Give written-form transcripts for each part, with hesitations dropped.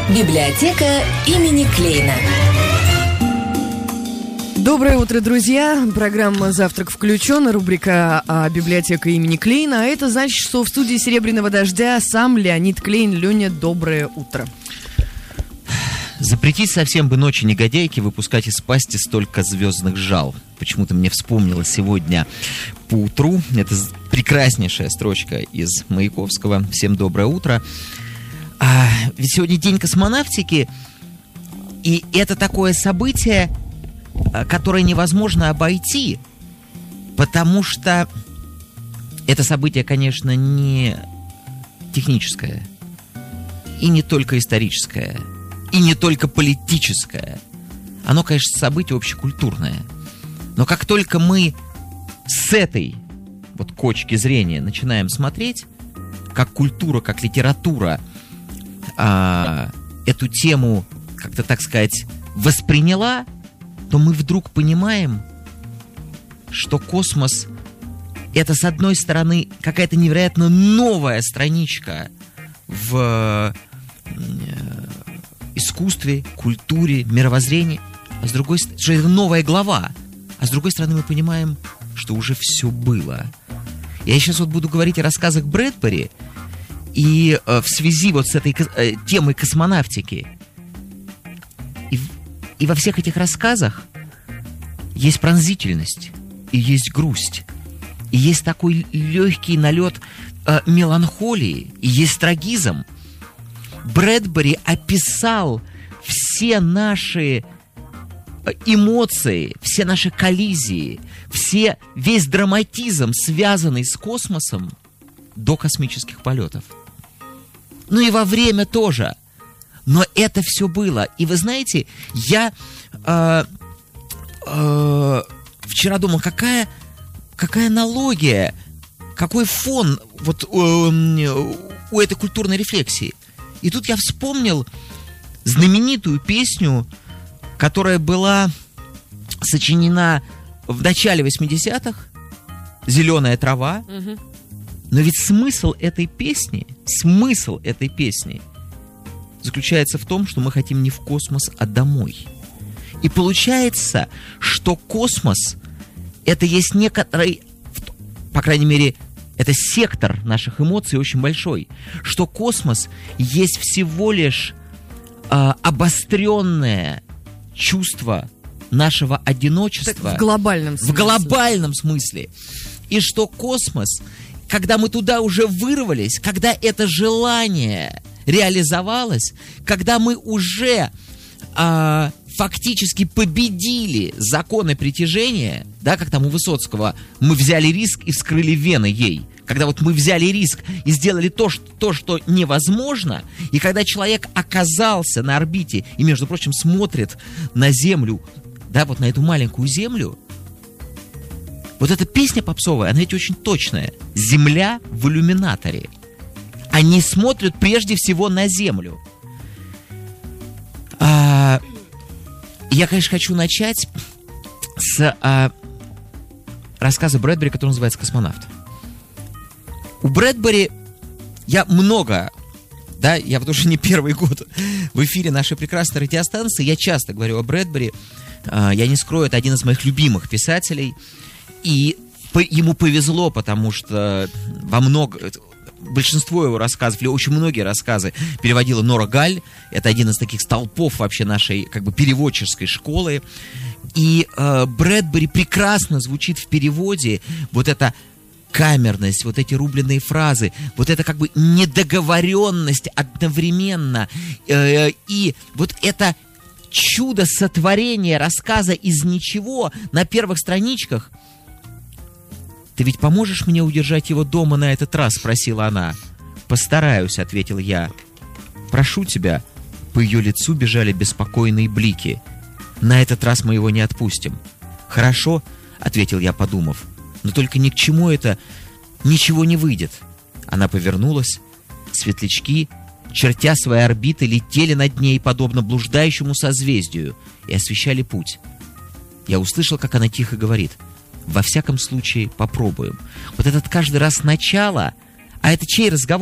Библиотека имени Клейна. Доброе утро, друзья. Программа «Завтрак включен», рубрика «Библиотека имени Клейна». А это значит, что в студии «Серебряного дождя» сам Леонид Клейн. Леня, доброе утро. Запретить совсем бы ночи негодяйки выпускать из пасти столько звездных жал. Почему-то мне вспомнилось сегодня поутру. Это прекраснейшая строчка из Маяковского. Всем доброе утро. Ведь сегодня день космонавтики, и это такое событие, которое невозможно обойти, потому что это событие, конечно, не техническое, и не только историческое, и не только политическое. Оно, конечно, событие общекультурное. Но как только мы с этой вот точки зрения начинаем смотреть, как культура, как литература эту тему, как-то, так сказать, восприняла, то мы вдруг понимаем, что космос — это, с одной стороны, какая-то невероятно новая страничка в искусстве, культуре, мировоззрении, а с другой стороны, что это новая глава, а с другой стороны мы понимаем, что уже все было. Я сейчас вот буду говорить о рассказах Брэдбери, и в связи вот с этой темой космонавтики. И во всех этих рассказах есть пронзительность, и есть грусть, и есть такой легкий налет меланхолии, и есть трагизм. Брэдбери описал все наши эмоции, все наши коллизии, весь драматизм, связанный с космосом, до космических полетов. Ну и во время тоже. Но это все было. И вы знаете, я вчера думал, какая аналогия, какой фон вот у этой культурной рефлексии. И тут я вспомнил знаменитую песню, которая была сочинена в начале 80-х, «Зеленая трава». Угу. Но ведь смысл этой песни заключается в том, что мы хотим не в космос, а домой. И получается, что космос — это есть некоторый, по крайней мере, это сектор наших эмоций очень большой, что космос есть всего лишь обостренное чувство нашего одиночества. В глобальном смысле. В глобальном смысле. И что космос, когда мы туда уже вырвались, когда это желание реализовалось, когда мы уже фактически победили законы притяжения, да, как там у Высоцкого, мы взяли риск и вскрыли вены ей. Когда вот мы взяли риск и сделали то, что невозможно, и когда человек оказался на орбите и, между прочим, смотрит на Землю, да, вот на эту маленькую Землю, вот эта песня попсовая, она ведь очень точная. Земля в иллюминаторе. Они смотрят прежде всего на Землю. Я, конечно, хочу начать с рассказа Брэдбери, который называется «Космонавт». У Брэдбери я вот уже не первый год в эфире нашей прекрасной радиостанции, я часто говорю о Брэдбери. Я не скрою, это один из моих любимых писателей. И ему повезло, потому что большинство его рассказов, или очень многие рассказы переводила Нора Галь. Это один из таких столпов вообще нашей как бы переводческой школы. И Брэдбери прекрасно звучит в переводе. Вот эта камерность, вот эти рубленые фразы, вот это как бы недоговоренность одновременно. И вот это чудо сотворения рассказа из ничего на первых страничках. «Ты ведь поможешь мне удержать его дома на этот раз?» — спросила она. «Постараюсь», — ответил я. «Прошу тебя». По ее лицу бежали беспокойные блики. «На этот раз мы его не отпустим». «Хорошо», — ответил я, подумав. «Но только ни к чему это ничего не выйдет». Она повернулась. Светлячки, чертя свои орбиты, летели над ней, подобно блуждающему созвездию, и освещали путь. Я услышал, как она тихо говорит: «Во всяком случае, попробуем». Вот этот каждый раз начало, а это чей разговор?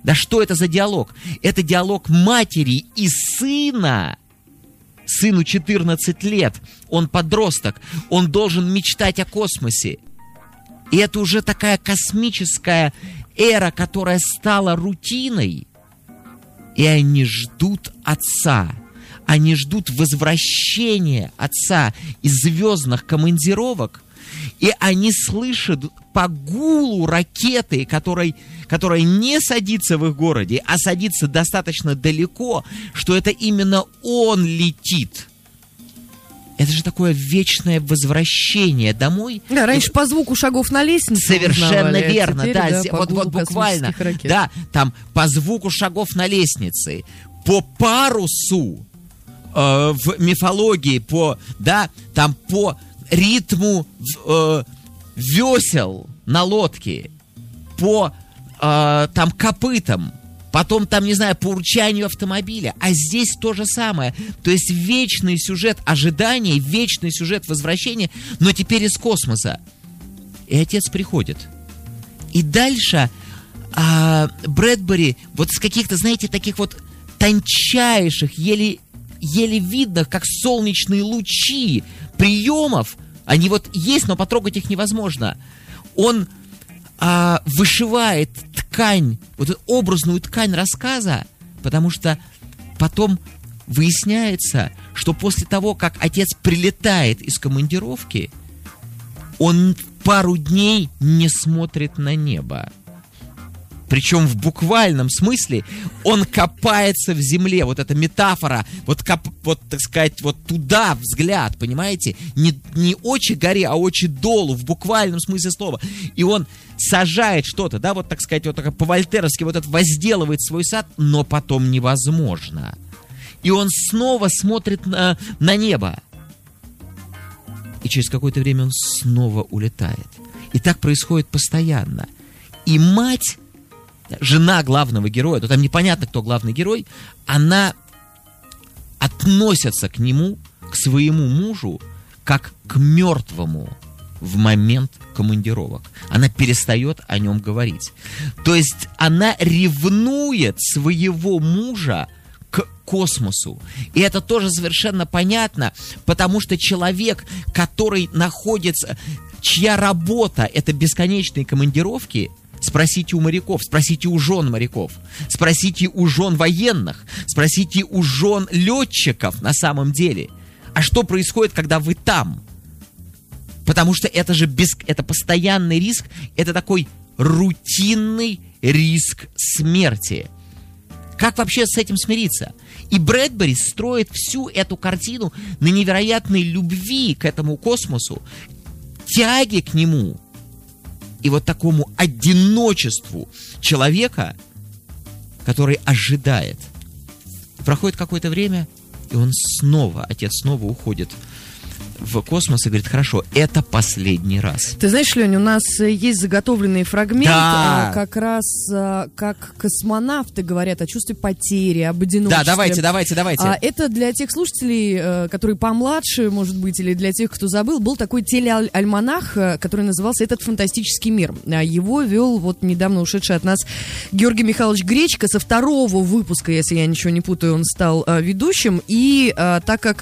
Да что это за диалог? Это диалог матери и сына. Сыну 14 лет, он подросток, он должен мечтать о космосе. И это уже такая космическая эра, которая стала рутиной. И они ждут отца. Они ждут возвращения отца из звездных командировок. И они слышат по гулу ракеты, которая не садится в их городе, а садится достаточно далеко, что это именно он летит. Это же такое вечное возвращение домой. Да, раньше по звуку шагов на лестнице совершенно узнавали, верно, теперь, да, по вот буквально, да, там по звуку шагов на лестнице, по парусу в мифологии, по ритму весел на лодке, по копытам, потом по урчанию автомобиля. А здесь то же самое. То есть вечный сюжет ожидания, вечный сюжет возвращения, но теперь из космоса. И отец приходит. И дальше Брэдбери вот с каких-то, знаете, таких вот тончайших, еле видных, как солнечные лучи приемов, они вот есть, но потрогать их невозможно. Он вышивает ткань, вот эту образную ткань рассказа, потому что потом выясняется, что после того, как отец прилетает из командировки, он пару дней не смотрит на небо. Причем в буквальном смысле он копается в земле. Вот эта метафора, так сказать, вот туда взгляд, понимаете? Не очи горе, а очи долу, в буквальном смысле слова. И он сажает что-то, да, вот так сказать, вот так по-вольтеровски вот это возделывает свой сад, но потом невозможно. И он снова смотрит на небо. И через какое-то время он снова улетает. И так происходит постоянно. И мать, жена главного героя, то там непонятно, кто главный герой, она относится к нему, к своему мужу, как к мертвому в момент командировок. Она перестает о нем говорить. То есть она ревнует своего мужа к космосу. И это тоже совершенно понятно, потому что человек, который находится, чья работа — это бесконечные командировки, спросите у моряков, спросите у жен моряков, спросите у жен военных, спросите у жен летчиков на самом деле. А что происходит, когда вы там? Потому что это же это постоянный риск, это такой рутинный риск смерти. Как вообще с этим смириться? И Брэдбери строит всю эту картину на невероятной любви к этому космосу, тяге к нему и вот такому одиночеству человека, который ожидает. Проходит какое-то время, и отец снова уходит в космос и говорит: хорошо, это последний раз. Ты знаешь, Лень, у нас есть заготовленный фрагмент, да. Как раз как космонавты говорят о чувстве потери, об одиночестве. Да, давайте. Это для тех слушателей, которые помладше, может быть, или для тех, кто забыл, был такой телеальманах, который назывался «Этот фантастический мир». Его вел вот недавно ушедший от нас Георгий Михайлович Гречко. Со второго выпуска, если я ничего не путаю, он стал ведущим. И так как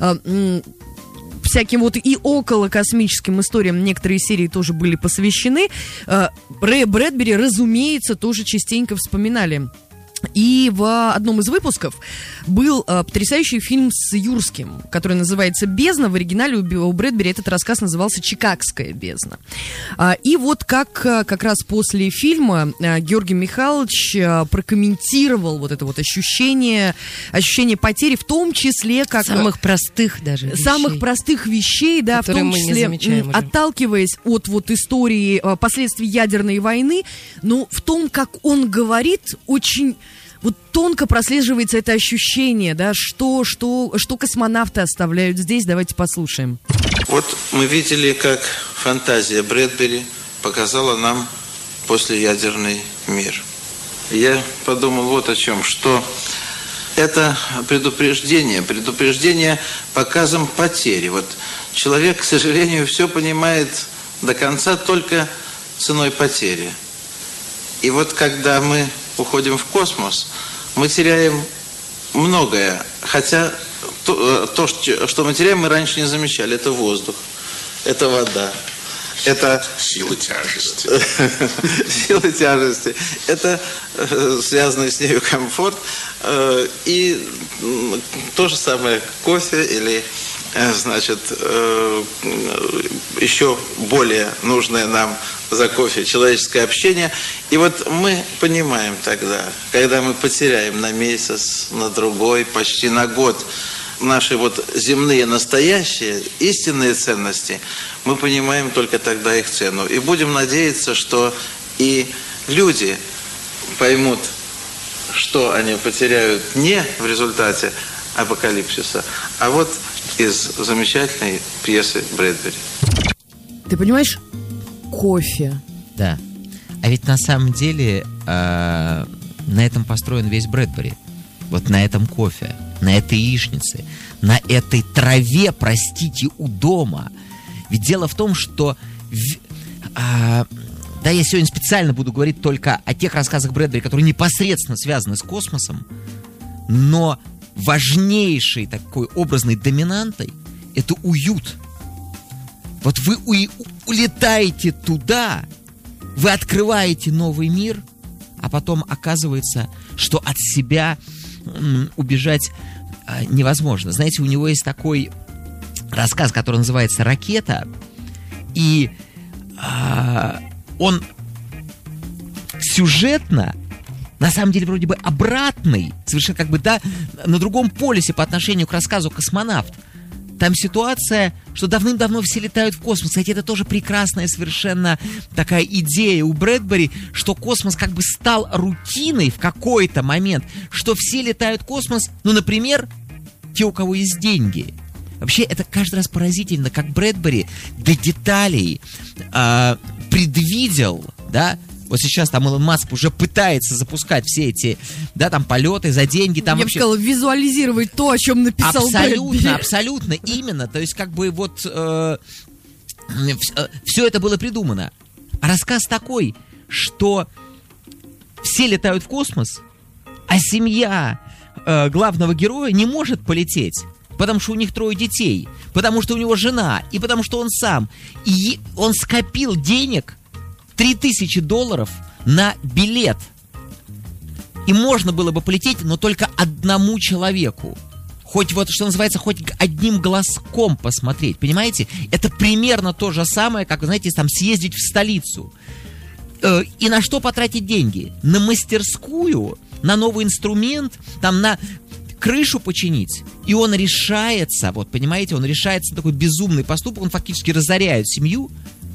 всяким вот и около космическим историям некоторые серии тоже были посвящены, Рэя Брэдбери, разумеется, тоже частенько вспоминали. И в одном из выпусков был потрясающий фильм с Юрским, который называется «Бездна». В оригинале у Брэдбери этот рассказ назывался «Чикагская бездна». И вот как раз после фильма Георгий Михайлович прокомментировал вот это вот ощущение потери, в том числе как... Самых простых даже вещей. Самых простых вещей, да, в том числе отталкиваясь от вот истории последствий ядерной войны, но в том, как он говорит, очень... Вот тонко прослеживается это ощущение, да, что космонавты оставляют здесь. Давайте послушаем. Вот мы видели, как фантазия Брэдбери показала нам послеядерный мир. Я подумал вот о чем, что это предупреждение показом потери. Вот человек, к сожалению, все понимает до конца только ценой потери. И вот когда мы уходим в космос, мы теряем многое. Хотя то, что мы теряем, мы раньше не замечали. Это воздух, это вода, это сила тяжести. Сила тяжести. Это связанный с нею комфорт. И то же самое кофе или, значит, еще более нужное нам за кофе человеческое общение. И вот мы понимаем тогда, когда мы потеряем на месяц, на другой, почти на год наши вот земные настоящие истинные ценности, мы понимаем только тогда их цену. И будем надеяться, что и люди поймут, что они потеряют не в результате апокалипсиса, а вот из замечательной пьесы Брэдбери. Ты понимаешь? Кофе. Да. А ведь на самом деле на этом построен весь Брэдбери. Вот на этом кофе, на этой яичнице, на этой траве, простите, у дома. Ведь дело в том, что... да, я сегодня специально буду говорить только о тех рассказах Брэдбери, которые непосредственно связаны с космосом, но важнейшей такой образной доминантой это уют. Вот вы улетаете туда, вы открываете новый мир, а потом оказывается, что от себя убежать невозможно. Знаете, у него есть такой рассказ, который называется «Ракета», и он сюжетно, на самом деле, вроде бы обратный, совершенно как бы, да, на другом полюсе по отношению к рассказу «Космонавт». Там ситуация, что давным-давно все летают в космос. Кстати, это тоже прекрасная совершенно такая идея у Брэдбери, что космос как бы стал рутиной в какой-то момент, что все летают в космос, ну, например, те, у кого есть деньги. Вообще, это каждый раз поразительно, как Брэдбери до деталей предвидел, да. Вот сейчас там Илон Маск уже пытается запускать все эти, да, там полеты за деньги. Там я вообще... бы сказала, визуализировать то, о чем написал Брэдбери. Абсолютно, именно. То есть как бы вот все это было придумано. А рассказ такой, что все летают в космос, а семья главного героя не может полететь. Потому что у них 3 детей, потому что у него жена, и потому что он сам. И он скопил денег $3000 на билет. И можно было бы полететь, но только одному человеку. Хоть вот, что называется, хоть одним глазком посмотреть. Понимаете? Это примерно то же самое, как, вы знаете, там съездить в столицу. И на что потратить деньги? На мастерскую, на новый инструмент, там на крышу починить. И он решается, вот понимаете, он решается на такой безумный поступок, он фактически разоряет семью.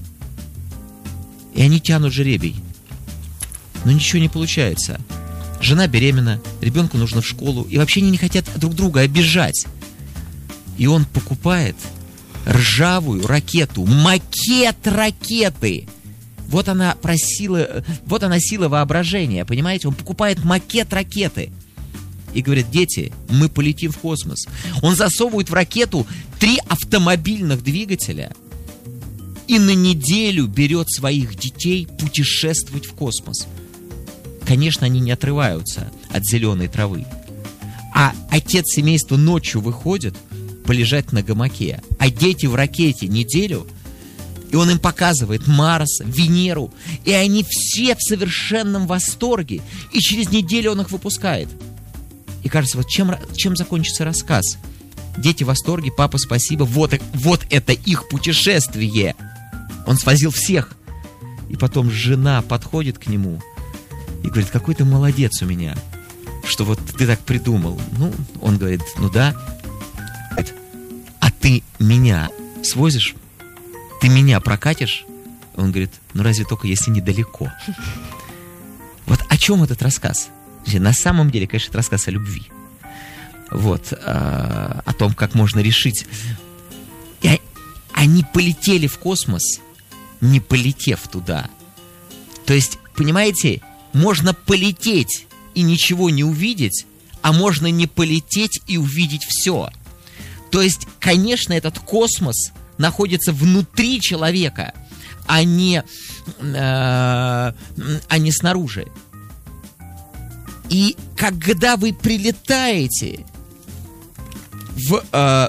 И они тянут жеребий. Но ничего не получается. Жена беременна, ребенку нужно в школу, и вообще они не хотят друг друга обижать. И он покупает ржавую ракету, макет ракеты. Вот она сила воображения, понимаете? Он покупает макет ракеты. И говорит: дети, мы полетим в космос. Он засовывает в ракету 3 автомобильных двигателя и на неделю берет своих детей путешествовать в космос. Конечно, они не отрываются от зеленой травы. А отец семейства ночью выходит полежать на гамаке, а дети в ракете неделю, и он им показывает Марс, Венеру, и они все в совершенном восторге, и через неделю он их выпускает. И кажется, вот чем закончится рассказ? Дети в восторге, папа, спасибо, вот это их путешествие. Он свозил всех. И потом жена подходит к нему и говорит: какой ты молодец у меня, что вот ты так придумал. Ну, он говорит: ну да. Говорит: а ты меня свозишь? Ты меня прокатишь? Он говорит: ну разве только если недалеко. Вот о чем этот рассказ? На самом деле, конечно, это рассказ о любви. Вот, о том, как можно решить. И они полетели в космос, не полетев туда. То есть, понимаете, можно полететь и ничего не увидеть, а можно не полететь и увидеть все. То есть, конечно, этот космос находится внутри человека, а не снаружи. И когда вы прилетаете на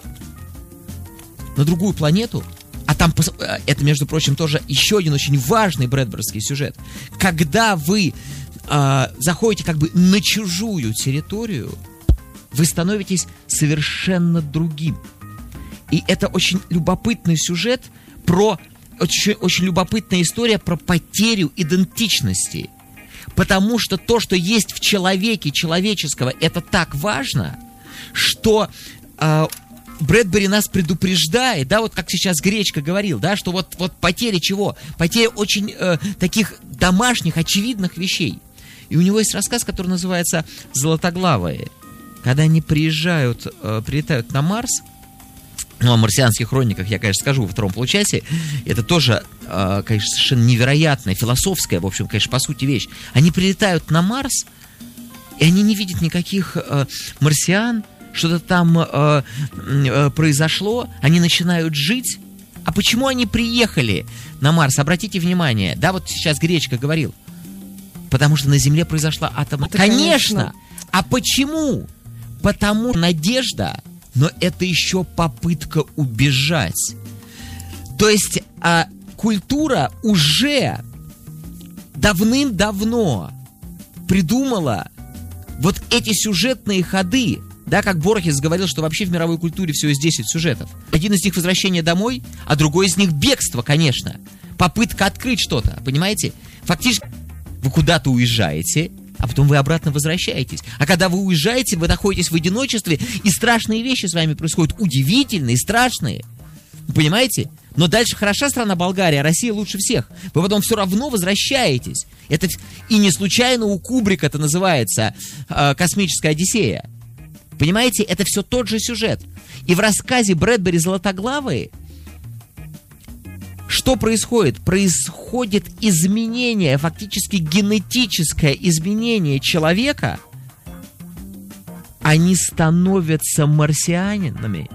другую планету, а там, это, между прочим, тоже еще один очень важный брэдбериский сюжет, когда вы заходите как бы на чужую территорию, вы становитесь совершенно другим. И это очень любопытный сюжет очень любопытная история про потерю идентичности. Потому что то, что есть в человеке человеческого, это так важно, что Брэдбери нас предупреждает, да, вот как сейчас Гречка говорил, да, что вот потеря чего? Потеря очень таких домашних, очевидных вещей. И у него есть рассказ, который называется «Златоглавые». Когда они прилетают на Марс, ну, о марсианских хрониках я, конечно, скажу во втором получасе. Это тоже, конечно, совершенно невероятная, философская, в общем, конечно, по сути вещь. Они прилетают на Марс, и они не видят никаких марсиан, что-то там произошло, они начинают жить. А почему они приехали на Марс? Обратите внимание, да, вот сейчас Гречка говорил. Потому что на Земле произошла атомная... Конечно! А почему? Потому что надежда... Но это еще попытка убежать. То есть культура уже давным-давно придумала вот эти сюжетные ходы. Да, как Борхес говорил, что вообще в мировой культуре всего есть 10 сюжетов. Один из них возвращение домой, а другой из них бегство, конечно. Попытка открыть что-то, понимаете? Фактически вы куда-то уезжаете, а потом вы обратно возвращаетесь. А когда вы уезжаете, вы находитесь в одиночестве, и страшные вещи с вами происходят, удивительные, страшные. Вы понимаете? Но дальше хороша страна Болгария, а Россия лучше всех. Вы потом все равно возвращаетесь. Это и не случайно у Кубрика это называется «Космическая Одиссея». Понимаете? Это все тот же сюжет. И в рассказе Брэдбери «Златоглавые» что происходит? Происходит изменение, фактически генетическое изменение человека. Они становятся марсианинами.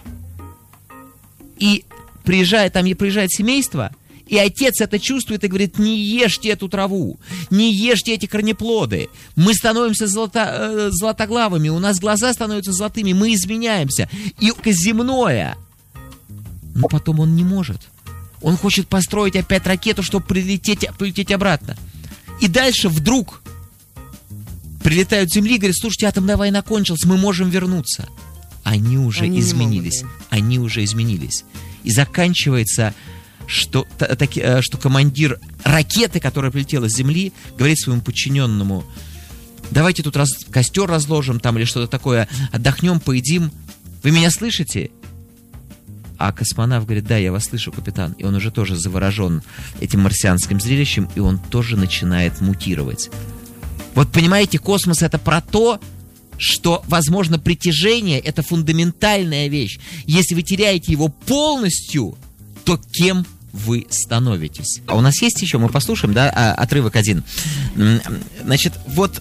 И приезжает семейство, и отец это чувствует и говорит: не ешьте эту траву, не ешьте эти корнеплоды. Мы становимся златоглавыми, у нас глаза становятся золотыми, мы изменяемся. И земное. Но потом он не может. Он хочет построить опять ракету, чтобы прилететь обратно. И дальше вдруг прилетают с Земли и говорят: слушайте, атомная война кончилась, мы можем вернуться. Они уже изменились. Они уже изменились. И заканчивается, что командир ракеты, которая прилетела с Земли, говорит своему подчиненному: давайте тут костер разложим там или что-то такое, отдохнем, поедим. Вы меня слышите? А космонавт говорит: да, я вас слышу, капитан. И он уже тоже заворожен этим марсианским зрелищем, и он тоже начинает мутировать. Вот понимаете, космос — это про то, что, возможно, притяжение — это фундаментальная вещь. Если вы теряете его полностью, то кем вы становитесь? А у нас есть еще, мы послушаем, да, отрывок один. Значит, вот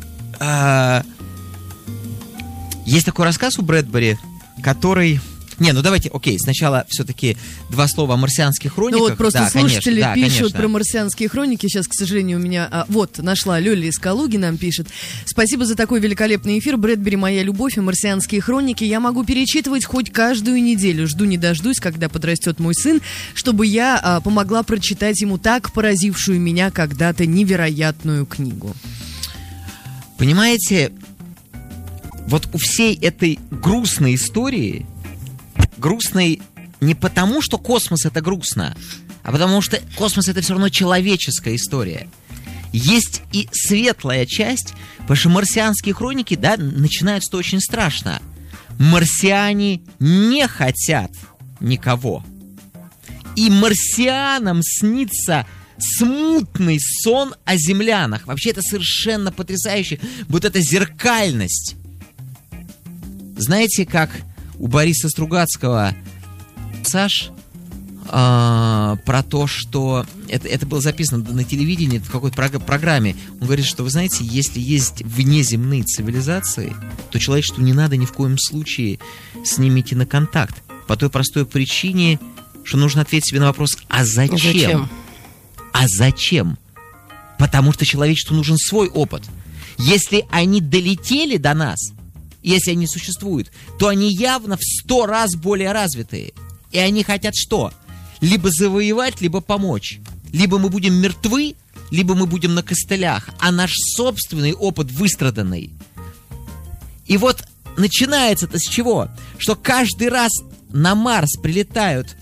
есть такой рассказ у Брэдбери, который... давайте, сначала все-таки два слова о марсианских хрониках. Ну вот просто да, слушатели конечно, пишут про марсианские хроники. Сейчас, к сожалению, у меня... нашла Лёля из Калуги, нам пишет: спасибо за такой великолепный эфир. Брэдбери — моя любовь, и марсианские хроники я могу перечитывать хоть каждую неделю. Жду не дождусь, когда подрастет мой сын, чтобы я помогла прочитать ему так поразившую меня когда-то невероятную книгу. Понимаете, вот у всей этой грустной истории... Грустный не потому, что космос — это грустно, а потому что космос — это все равно человеческая история. Есть и светлая часть, потому что марсианские хроники, да, начинаются очень страшно. Марсиане не хотят никого. И марсианам снится смутный сон о землянах. Вообще это совершенно потрясающе. Вот эта зеркальность. Знаете, как... У Бориса Стругацкого пассаж про то, что... Это было записано на телевидении, в какой-то программе. Он говорит, что, вы знаете, если есть внеземные цивилизации, то человечеству не надо ни в коем случае с ними идти на контакт. По той простой причине, что нужно ответить себе на вопрос: а зачем? А зачем? Потому что человечеству нужен свой опыт. Если они долетели до нас, если они существуют, то они явно в 100 раз более развитые. И они хотят что? Либо завоевать, либо помочь. Либо мы будем мертвы, либо мы будем на костылях, а наш собственный опыт выстраданный. И вот начинается-то с чего? Что каждый раз на Марс прилетают,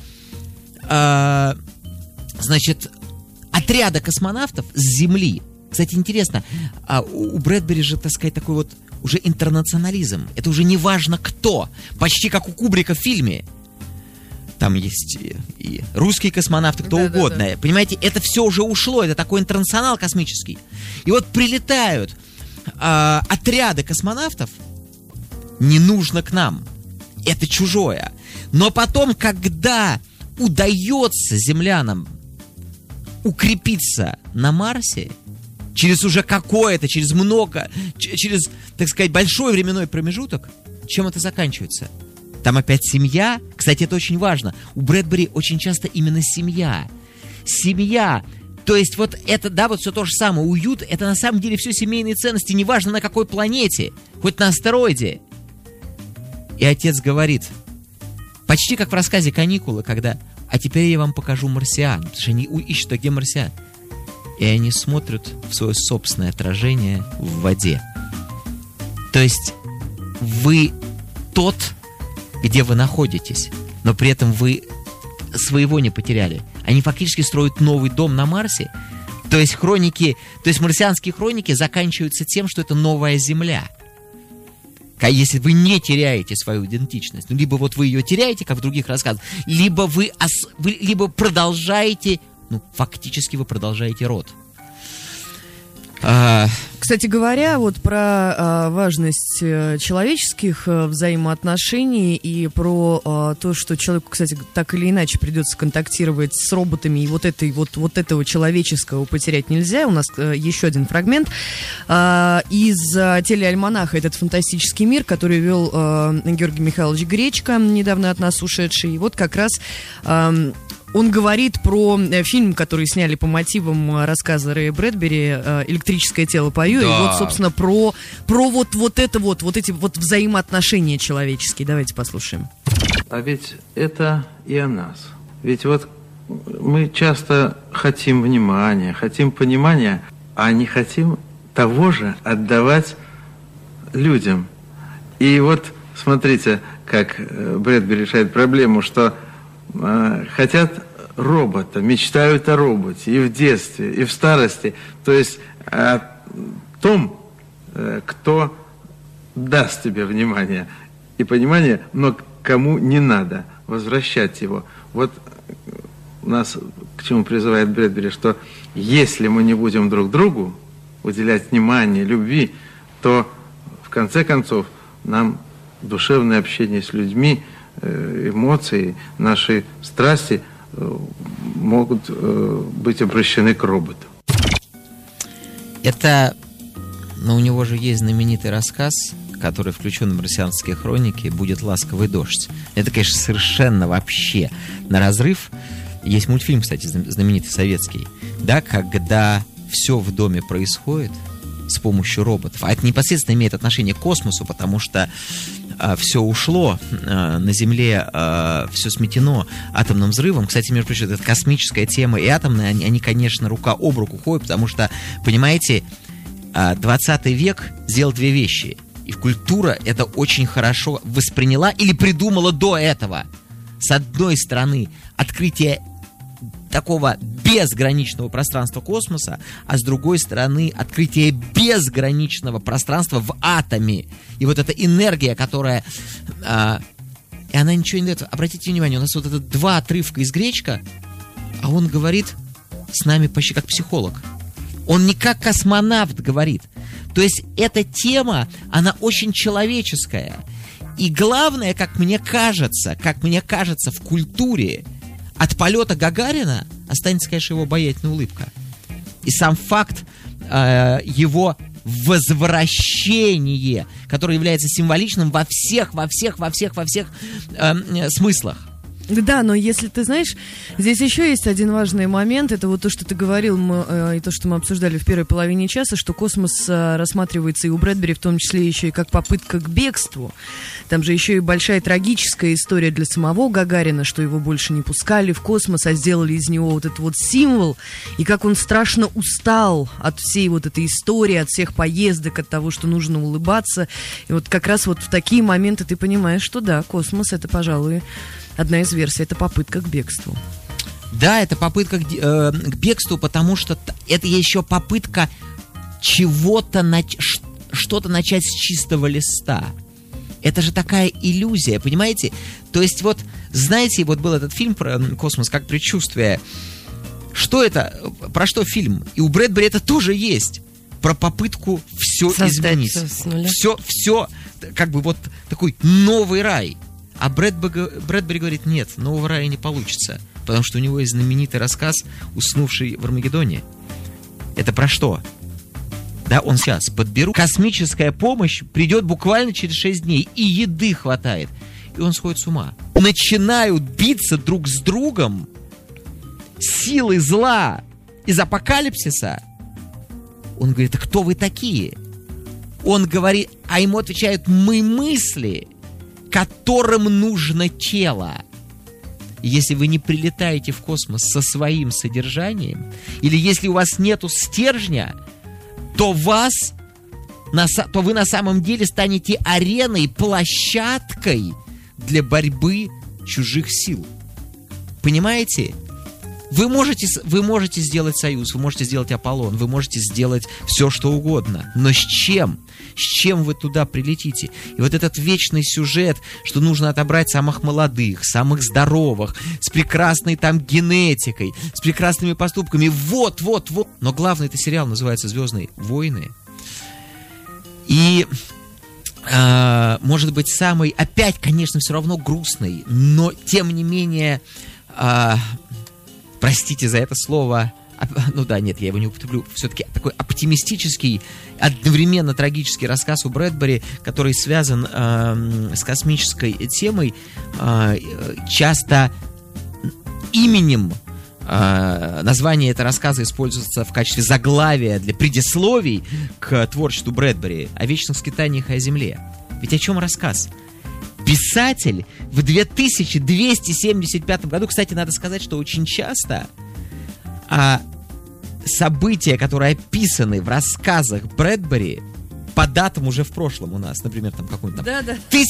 отряда космонавтов с Земли. Кстати, интересно, у Брэдбери же, так сказать, такой вот уже интернационализм. Это уже не важно кто. Почти как у Кубрика в фильме. Там есть и русские космонавты, кто угодно. Да. Понимаете, это все уже ушло. Это такой интернационал космический. И вот прилетают отряды космонавтов. Не нужно к нам. Это чужое. Но потом, когда удается землянам укрепиться на Марсе, через уже какое-то, через так сказать, большой временной промежуток, чем это заканчивается? Там опять семья. Кстати, это очень важно. У Брэдбери очень часто именно семья. Семья. То есть вот это, да, вот все то же самое. Уют, это на самом деле все семейные ценности, неважно на какой планете, хоть на астероиде. И отец говорит, почти как в рассказе «Каникулы», когда «А теперь я вам покажу марсиан», потому что они ищут, а где марсиан? И они смотрят в свое собственное отражение в воде. То есть вы тот, где вы находитесь, но при этом вы своего не потеряли. Они фактически строят новый дом на Марсе. То есть марсианские хроники заканчиваются тем, что это новая Земля. Если вы не теряете свою идентичность, либо вот вы ее теряете, как в других рассказах, либо вы либо продолжаете, фактически вы продолжаете род. Кстати говоря, вот про важность человеческих взаимоотношений и про то, что человеку, кстати, так или иначе придется контактировать с роботами, и вот этого человеческого потерять нельзя. У нас еще один фрагмент из телеальманаха «Этот фантастический мир», который вел Георгий Михайлович Гречко, недавно от нас ушедший. И вот как раз он говорит про фильм, который сняли по мотивам рассказа Рэя Брэдбери «Электрическое тело Пою». Да. И вот, собственно, про эти взаимоотношения человеческие. Давайте послушаем. А ведь это и о нас. Ведь вот мы часто хотим внимания, хотим понимания, а не хотим того же отдавать людям. И вот смотрите, как Брэдбери решает проблему, что хотят робота, мечтают о роботе и в детстве, и в старости. То есть о том, кто даст тебе внимание и понимание, но кому не надо возвращать его. Вот нас к чему призывает Брэдбери, что если мы не будем друг другу уделять внимание, любви, то в конце концов нам душевное общение с людьми, эмоции, наши страсти могут быть обращены к роботу. Это, у него же есть знаменитый рассказ, который включен в «Марсианские хроники», «Будет ласковый дождь». Это, конечно, совершенно вообще на разрыв. Есть мультфильм, кстати, знаменитый советский, да, когда все в доме происходит с помощью роботов. А это непосредственно имеет отношение к космосу, потому что все ушло, на Земле все сметено атомным взрывом. Кстати, между прочим, это космическая тема и атомная, они, конечно, рука об руку ходят, потому что, понимаете, 20 век сделал две вещи. И культура это очень хорошо восприняла или придумала до этого. С одной стороны, открытие такого безграничного пространства космоса, а с другой стороны, открытие безграничного пространства в атоме. И вот эта энергия, которая... и она ничего не дает. Обратите внимание, у нас вот это два отрывка из Гречко, а он говорит с нами почти как психолог. Он не как космонавт говорит. То есть эта тема, она очень человеческая. И главное, как мне кажется, в культуре, от полета Гагарина останется, конечно, его обаятельная улыбка. И сам факт его возвращения, которое является символичным во всех смыслах. Да, но если ты знаешь, здесь еще есть один важный момент, это вот то, что ты говорил, и то, что мы обсуждали в первой половине часа, что космос рассматривается и у Брэдбери, в том числе еще и как попытка к бегству. Там же еще и большая трагическая история для самого Гагарина, что его больше не пускали в космос, а сделали из него вот этот вот символ, и как он страшно устал от всей вот этой истории, от всех поездок, от того, что нужно улыбаться. И вот как раз вот в такие моменты ты понимаешь, что да, космос — это, пожалуй, одна из версий, это попытка к бегству. Да, это попытка к бегству, потому что это еще попытка что-то начать с чистого листа. Это же такая иллюзия, понимаете? То есть вот, знаете, вот был этот фильм про космос как предчувствие. Что это? Про что фильм? И у Брэдбери это тоже есть. Про попытку все изменить. Все, как бы вот такой новый рай. А Брэдбери говорит, нет, нового рая не получится, потому что у него есть знаменитый рассказ «Уснувший в Армагеддоне». Это про что? Да, он сейчас подберу. Космическая помощь придет буквально через 6 дней, и еды хватает. И он сходит с ума. Начинают биться друг с другом силы зла из апокалипсиса. Он говорит, а кто вы такие? Он говорит, а ему отвечают, мы мысли, которым нужно тело. И если вы не прилетаете в космос со своим содержанием, или если у вас нету стержня, то вы на самом деле станете ареной, площадкой для борьбы чужих сил. Понимаете? Вы можете сделать союз, вы можете сделать Аполлон, вы можете сделать все, что угодно. Но с чем? С чем вы туда прилетите? И вот этот вечный сюжет, что нужно отобрать самых молодых, самых здоровых, с прекрасной там генетикой, с прекрасными поступками. Вот. Но главный это сериал называется «Звездные войны». И, может быть, самый, опять, конечно, все равно грустный, но, тем не менее, простите за это слово, ну да, нет, я его не употреблю, все-таки такой оптимистический, одновременно трагический рассказ у Брэдбери, который связан с космической темой, часто именем. Название этого рассказа используется в качестве заглавия для предисловий к творчеству Брэдбери о вечных скитаниях и о Земле. Ведь о чем рассказ? Писатель в 2275 году, кстати, надо сказать, что очень часто события, которые описаны в рассказах Брэдбери, по датам уже в прошлом у нас, например, там какой-нибудь там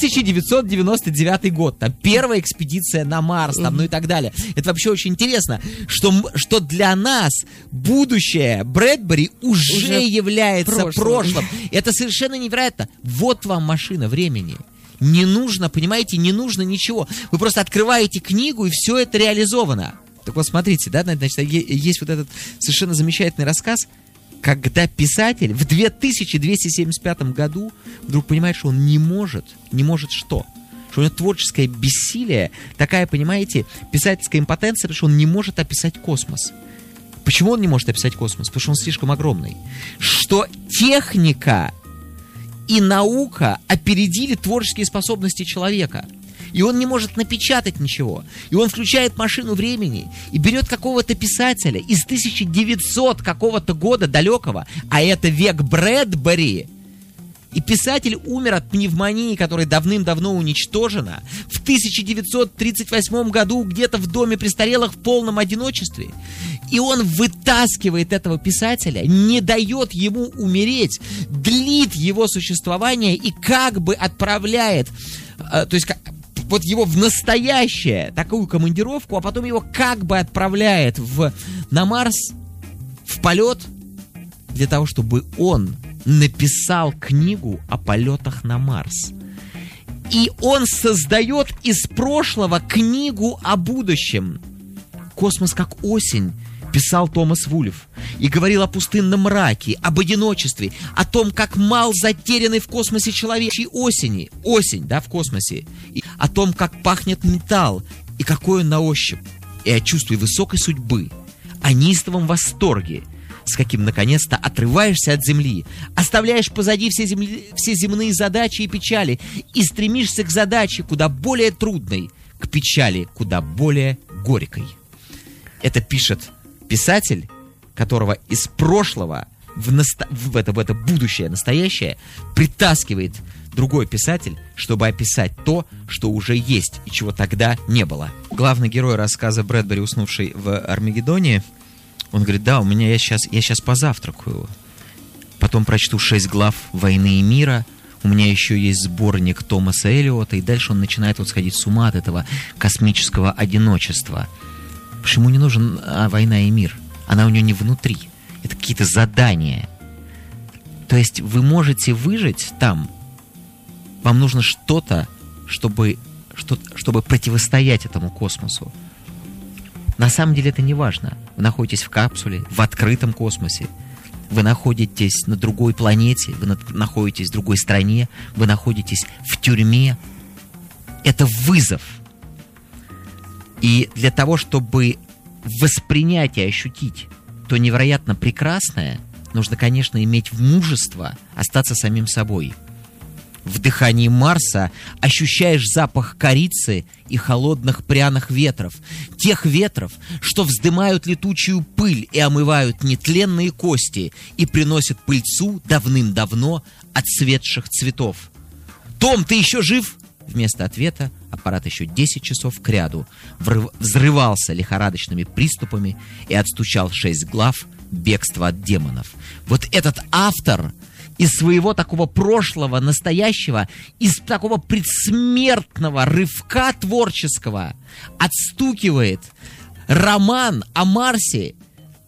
1999 год, там первая экспедиция на Марс, там, ну и так далее. Это вообще очень интересно, что для нас будущее Брэдбери уже является прошлым. Это совершенно невероятно. Вот вам машина времени. Не нужно, понимаете, не нужно ничего. Вы просто открываете книгу, и все это реализовано. Так вот, смотрите, да, значит, есть вот этот совершенно замечательный рассказ, когда писатель в 2275 году вдруг понимает, что он не может что? Что у него творческое бессилие, такая, понимаете, писательская импотенция, потому что он не может описать космос. Почему он не может описать космос? Потому что он слишком огромный. Что техника и наука опередили творческие способности человека. И он не может напечатать ничего. И он включает машину времени и берет какого-то писателя из 1900 какого-то года далекого, а это век Брэдбери. И писатель умер от пневмонии, которая давным-давно уничтожена, в 1938 году где-то в доме престарелых в полном одиночестве. И он вытаскивает этого писателя, не дает ему умереть, длит его существование и как бы отправляет, то есть вот его в настоящее такую командировку, а потом его как бы отправляет на Марс, в полет, для того, чтобы он написал книгу о полетах на Марс. И он создает из прошлого книгу о будущем. «Космос как осень», писал Томас Вульф, и говорил о пустынном мраке, об одиночестве, о том, как мал затерянный в космосе человечьей осень, да, в космосе, и о том, как пахнет металл, и какой он на ощупь, и о чувстве высокой судьбы, о неистовом восторге, с каким наконец-то отрываешься от земли, оставляешь позади все земные задачи и печали и стремишься к задаче куда более трудной, к печали куда более горькой. Это пишет писатель, которого из прошлого в это будущее, настоящее притаскивает другой писатель, чтобы описать то, что уже есть и чего тогда не было. Главный герой рассказа Брэдбери, уснувший в Армагеддоне, он говорит: да, я сейчас позавтракаю, потом прочту 6 глав «Войны и мира», у меня еще есть сборник Томаса Эллиота, и дальше он начинает сходить с ума от этого космического одиночества. Потому что ему не нужен «Война и мир», она у него не внутри, это какие-то задания. То есть вы можете выжить там, вам нужно что-то, чтобы противостоять этому космосу. На самом деле это не важно. Вы находитесь в капсуле, в открытом космосе. Вы находитесь на другой планете, вы находитесь в другой стране, вы находитесь в тюрьме. Это вызов. И для того, чтобы воспринять и ощутить то невероятно прекрасное, нужно, конечно, иметь мужество остаться самим собой. В дыхании Марса ощущаешь запах корицы и холодных пряных ветров. Тех ветров, что вздымают летучую пыль и омывают нетленные кости и приносят пыльцу давным-давно отцветших цветов. «Том, ты еще жив?» Вместо ответа аппарат еще 10 часов кряду взрывался лихорадочными приступами и отстучал 6 глав «Бегство от демонов». Вот этот автор из своего такого прошлого, настоящего, из такого предсмертного рывка творческого отстукивает роман о Марсе,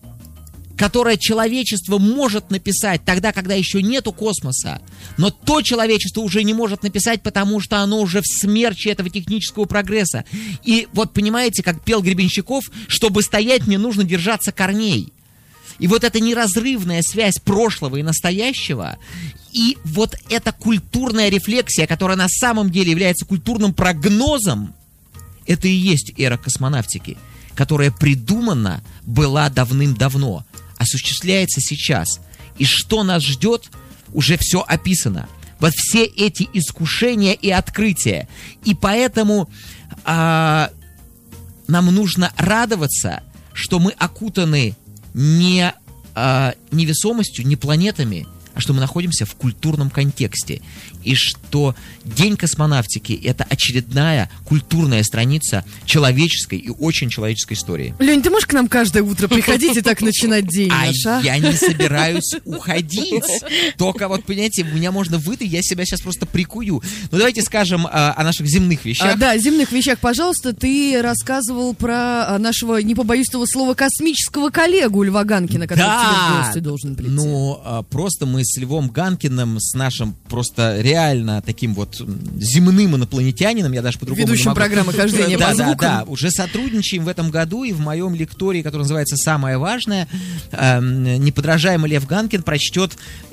которое человечество может написать тогда, когда еще нету космоса, но то человечество уже не может написать, потому что оно уже в смерче этого технического прогресса. И вот понимаете, как пел Гребенщиков, чтобы стоять, мне нужно держаться корней. И вот эта неразрывная связь прошлого и настоящего, и вот эта культурная рефлексия, которая на самом деле является культурным прогнозом, это и есть эра космонавтики, которая придумана была давным-давно, осуществляется сейчас. И что нас ждет, уже все описано. Вот все эти искушения и открытия. И поэтому нам нужно радоваться, что мы окутаны не невесомостью, не планетами, а что мы находимся в культурном контексте. И что День космонавтики — это очередная культурная страница человеческой и очень человеческой истории. Лень, ты можешь к нам каждое утро приходить и так начинать день наш, а? Я не собираюсь уходить. Только вот, понимаете, меня можно выйти, я себя сейчас просто прикую. Ну, давайте скажем о наших земных вещах. Да, земных вещах, пожалуйста. Ты рассказывал про нашего, не побоюсь этого слова, космического коллегу Льва Ганкина, который к тебе в гости должен прийти. Ну, просто мы с Львом Ганкиным, с нашим просто реально таким вот земным инопланетянином, я даже по-другому ведущим не могу. программы «Хождение по звукам». Да, уже сотрудничаем в этом году, и в моем лектории, который называется «Самое важное», неподражаемый Лев Ганкин прочтет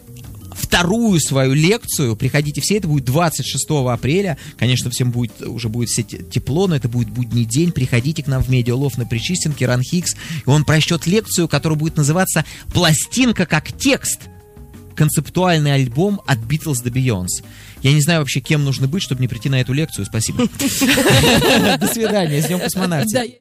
вторую свою лекцию. Приходите все, это будет 26 апреля. Конечно, всем уже будет все тепло, но это будет будний день. Приходите к нам в Медиалофт на Причистенке, Ран Хикс, и он прочтет лекцию, которая будет называться «Пластинка как текст. Концептуальный альбом от Beatles до Beyoncé». Я не знаю вообще, кем нужно быть, чтобы не прийти на эту лекцию. Спасибо. До свидания. С Днем космонавтики.